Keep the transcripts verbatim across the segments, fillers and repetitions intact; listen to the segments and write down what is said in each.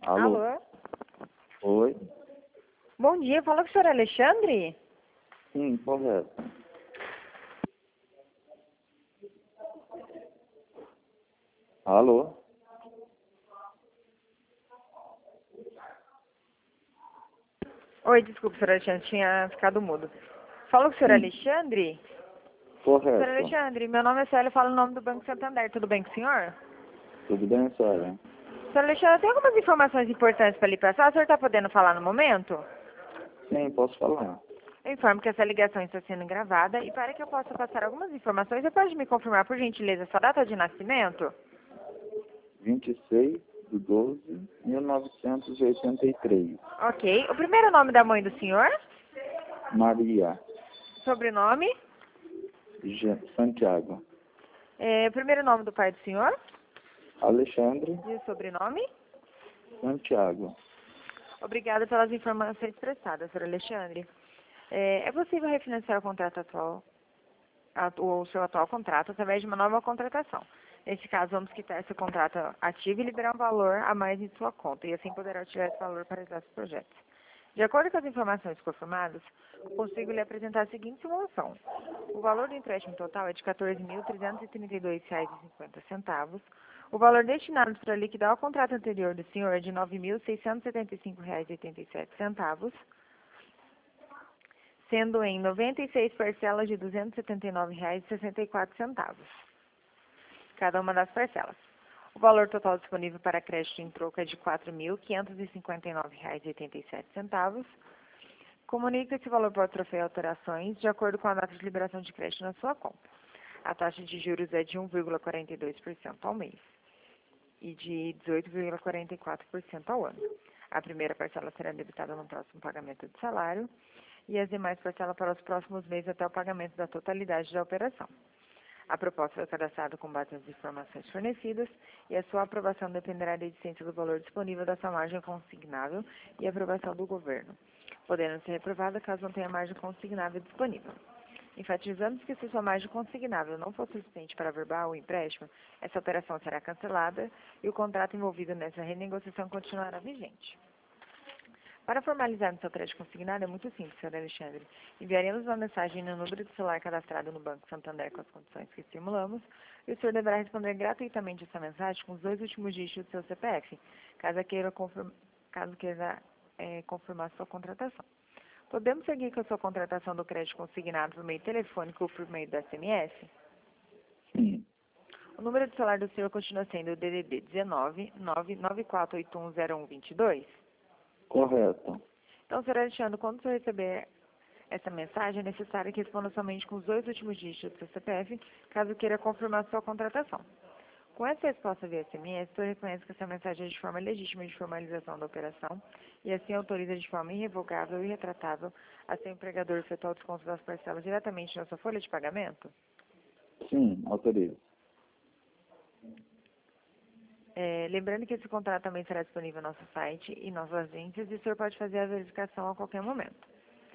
Alô? Alô? Oi? Bom dia, fala com o senhor Alexandre? Sim, correto. Alô? Oi, desculpa, senhor Alexandre, tinha ficado mudo. Fala com o senhor Sim, Alexandre? Senhor correto. Alexandre, meu nome é Célia, falo o nome do Banco Santander, tudo bem com o senhor? Tudo bem, senhora? Senhor Alexandre, tem algumas informações importantes para lhe passar, o senhor está podendo falar no momento? Sim, posso falar. Eu informo que essa ligação está sendo gravada e para que eu possa passar algumas informações, você pode me confirmar, por gentileza, sua data de nascimento? vinte e seis de doze de mil novecentos e oitenta e três. Ok. O primeiro nome da mãe do senhor? Maria Sobrenome? Ge- Santiago. É, primeiro nome do pai do senhor? Alexandre E o sobrenome? Santiago. Obrigada pelas informações prestadas, senhor Alexandre. É, é possível refinanciar o contrato atual, a- o seu atual contrato, através de uma nova contratação. Nesse caso, vamos quitar esse contrato ativo e liberar um valor a mais em sua conta, e assim poderá utilizar esse valor para realizar os projetos. De acordo com as informações confirmadas, consigo lhe apresentar a seguinte simulação. O valor do empréstimo total é de quatorze mil trezentos e trinta e dois reais e cinquenta centavos. O valor destinado para liquidar o contrato anterior do senhor é de nove mil seiscentos e setenta e cinco reais e oitenta e sete centavos, sendo em noventa e seis parcelas de duzentos e setenta e nove reais e sessenta e quatro centavos, cada uma das parcelas. O valor total disponível para crédito em troco é de quatro mil quinhentos e cinquenta e nove reais e oitenta e sete centavos. Comunique esse valor pode sofrer alterações de acordo com a data de liberação de crédito na sua conta. A taxa de juros é de um vírgula quarenta e dois por cento ao mês e de dezoito vírgula quarenta e quatro por cento ao ano. A primeira parcela será debitada no próximo pagamento de salário e as demais parcelas para os próximos meses até o pagamento da totalidade da operação. A proposta foi cadastrada com base nas informações fornecidas e a sua aprovação dependerá da existência do valor disponível da sua margem consignável e aprovação do governo, podendo ser reprovada caso não tenha margem consignável disponível. Enfatizamos que se sua margem consignável não for suficiente para averbar o empréstimo, essa operação será cancelada e o contrato envolvido nessa renegociação continuará vigente. Para formalizar no seu crédito consignado é muito simples, senhor Alexandre. Enviaremos uma mensagem no número de celular cadastrado no Banco Santander com as condições que estimulamos e o senhor deverá responder gratuitamente essa mensagem com os dois últimos dígitos do seu C P F, caso queira, confirma, caso queira é, confirmar sua contratação. Podemos seguir com a sua contratação do crédito consignado por meio telefônico ou por meio do S M S? Sim, O número de celular do senhor continua sendo o D D D dezenove, nove nove quatro oito um zero um dois dois? correto. Então, senhor Alexandre, quando o senhor receber essa mensagem, é necessário que responda somente com os dois últimos dígitos do seu C P F, caso queira confirmar sua contratação. Com essa resposta via S M S, o senhor reconhece que essa mensagem é de forma legítima de formalização da operação e assim autoriza de forma irrevogável e retratável a seu empregador efetuar o desconto das parcelas diretamente na sua folha de pagamento? Sim, autorizo. É, lembrando que esse contrato também será disponível no nosso site e nossas agências e o senhor pode fazer a verificação a qualquer momento.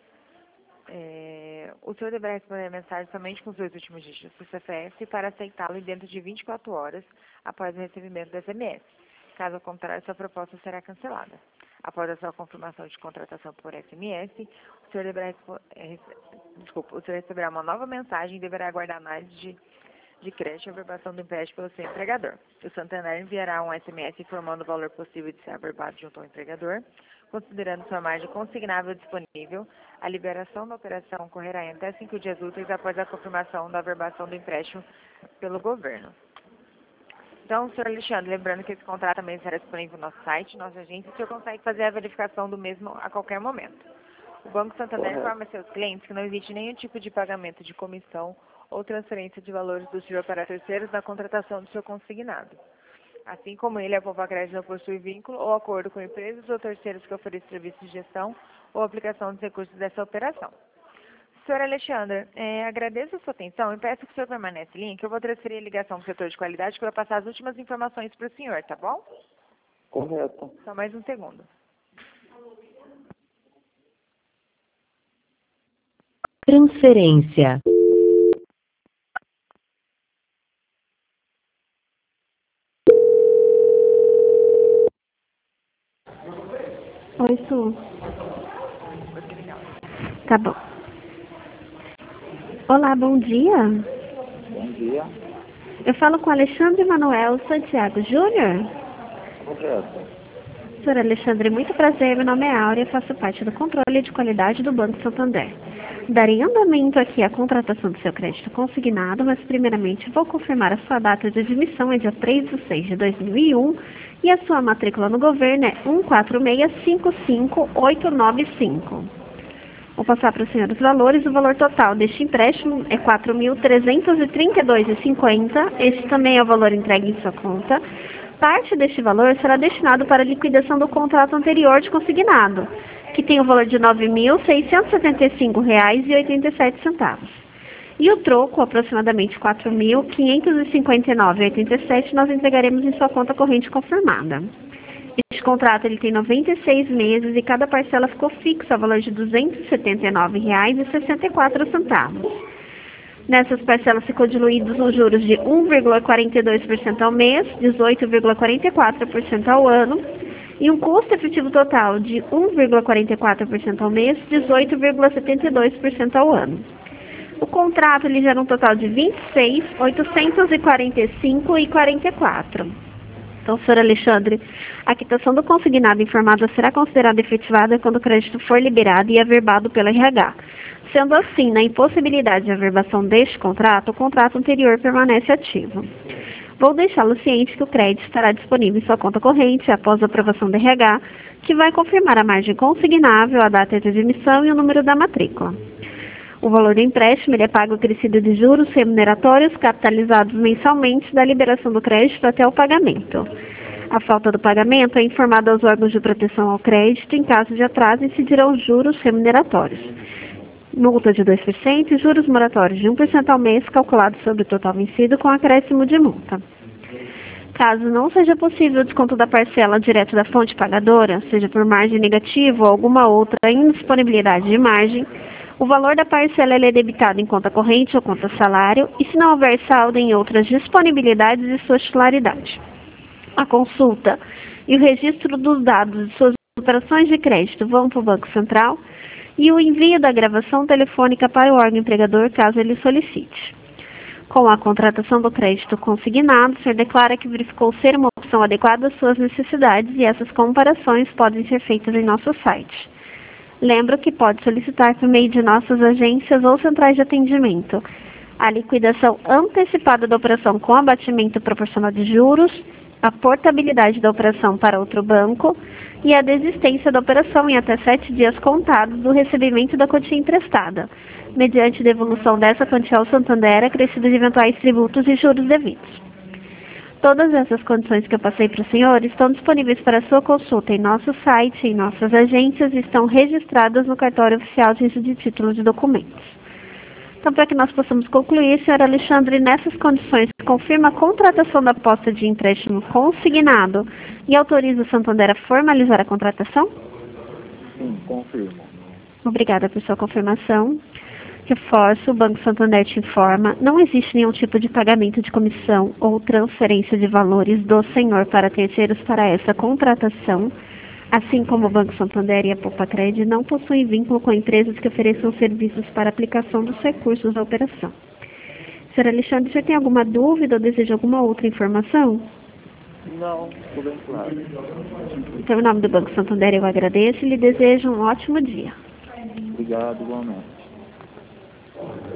É, o senhor deverá responder a mensagem somente com os dois últimos dígitos do C P F para aceitá-lo dentro de vinte e quatro horas após o recebimento do S M S. Caso contrário, sua proposta será cancelada. Após a sua confirmação de contratação por S M S, o senhor deverá respo- é, rece- desculpa, o senhor receberá uma nova mensagem e deverá aguardar análise de de crédito e averbação do empréstimo pelo seu empregador. O Santander enviará um S M S informando o valor possível de ser averbado junto ao empregador. Considerando sua margem consignável disponível, a liberação da operação ocorrerá em até cinco dias úteis após a confirmação da averbação do empréstimo pelo governo. Então, senhor Alexandre, lembrando que esse contrato também será disponível no nosso site, nossa agência, e o senhor consegue fazer a verificação do mesmo a qualquer momento. O Banco Santander Correto. informa seus clientes que não existe nenhum tipo de pagamento de comissão ou transferência de valores do senhor para terceiros na contratação do seu consignado. Assim como ele, a Povacred não possui vínculo ou acordo com empresas ou terceiros que ofereçam serviços de gestão ou aplicação dos recursos dessa operação. senhor Alexandre, é, agradeço a sua atenção e peço que o senhor permaneça em linha, que eu vou transferir a ligação para o setor de qualidade para passar as últimas informações para o senhor, tá bom? Correto. Só mais um segundo. Transferência. Tá bom. Olá, bom dia. Bom dia. Eu falo com Alexandre Manuel Santiago Júnior. Correto. Senhor Alexandre, muito prazer. Meu nome é Áurea, faço parte do controle de qualidade do Banco Santander. Darei andamento aqui à contratação do seu crédito consignado, mas primeiramente vou confirmar a sua data de admissão é dia três de seis de dois mil e um e a sua matrícula no governo é um quatro seis cinco cinco oito nove cinco. Vou passar para o senhor os valores. O valor total deste empréstimo é quatro mil trezentos e trinta e dois reais e cinquenta centavos. Este também é o valor entregue em sua conta. Parte deste valor será destinado para a liquidação do contrato anterior de consignado, que tem o valor de nove mil seiscentos e setenta e cinco reais e oitenta e sete centavos. E o troco, aproximadamente quatro mil quinhentos e cinquenta e nove reais e oitenta e sete centavos, nós entregaremos em sua conta corrente confirmada. Este contrato ele tem noventa e seis meses e cada parcela ficou fixa ao valor de duzentos e setenta e nove reais e sessenta e quatro centavos. Nessas parcelas ficou diluídos os juros de um vírgula quarenta e dois por cento ao mês, dezoito vírgula quarenta e quatro por cento ao ano, e um custo efetivo total de um vírgula quarenta e quatro por cento ao mês, dezoito vírgula setenta e dois por cento ao ano. O contrato ele gera um total de vinte e seis mil oitocentos e quarenta e cinco reais e quarenta e quatro centavos. Então, senhor Alexandre, a quitação do consignado informado será considerada efetivada quando o crédito for liberado e averbado pela R H. Sendo assim, na impossibilidade de averbação deste contrato, o contrato anterior permanece ativo. Vou deixá-lo ciente que o crédito estará disponível em sua conta corrente após a aprovação da R H, que vai confirmar a margem consignável, a data de admissão e o número da matrícula. O valor do empréstimo ele é pago acrescido de juros remuneratórios capitalizados mensalmente da liberação do crédito até o pagamento. A falta do pagamento é informada aos órgãos de proteção ao crédito. Em caso de atraso, incidirão juros remuneratórios. Multa de dois por cento e juros moratórios de um por cento ao mês, calculados sobre o total vencido com acréscimo de multa. Caso não seja possível o desconto da parcela direto da fonte pagadora, seja por margem negativa ou alguma outra indisponibilidade de margem, o valor da parcela é debitado em conta corrente ou conta salário e se não houver saldo em outras disponibilidades de sua titularidade. A consulta e o registro dos dados de suas operações de crédito vão para o Banco Central e o envio da gravação telefônica para o órgão empregador caso ele solicite. Com a contratação do crédito consignado, o senhor declara que verificou ser uma opção adequada às suas necessidades e essas comparações podem ser feitas em nosso site. Lembro que pode solicitar por meio de nossas agências ou centrais de atendimento a liquidação antecipada da operação com abatimento proporcional de juros, a portabilidade da operação para outro banco e a desistência da operação em até sete dias contados do recebimento da quantia emprestada, mediante devolução dessa quantia ao Santander acrescido de eventuais tributos e juros devidos. Todas essas condições que eu passei para o senhor estão disponíveis para sua consulta em nosso site, em nossas agências e estão registradas no cartório oficial de registro de títulos de documentos. Então, para que nós possamos concluir, senhor Alexandre, nessas condições, confirma a contratação da posta de empréstimo consignado e autoriza o Santander a formalizar a contratação? Sim, confirmo. Obrigada por sua confirmação. Reforço, o Banco Santander te informa, não existe nenhum tipo de pagamento de comissão ou transferência de valores do senhor para terceiros para essa contratação, assim como o Banco Santander e a Poupa-Cred não possuem vínculo com empresas que ofereçam serviços para aplicação dos recursos da operação. senhor Alexandre, você tem alguma dúvida ou deseja alguma outra informação? Não, tudo bem claro. Então, em nome do Banco Santander, eu agradeço e lhe desejo um ótimo dia. Obrigado, igualmente.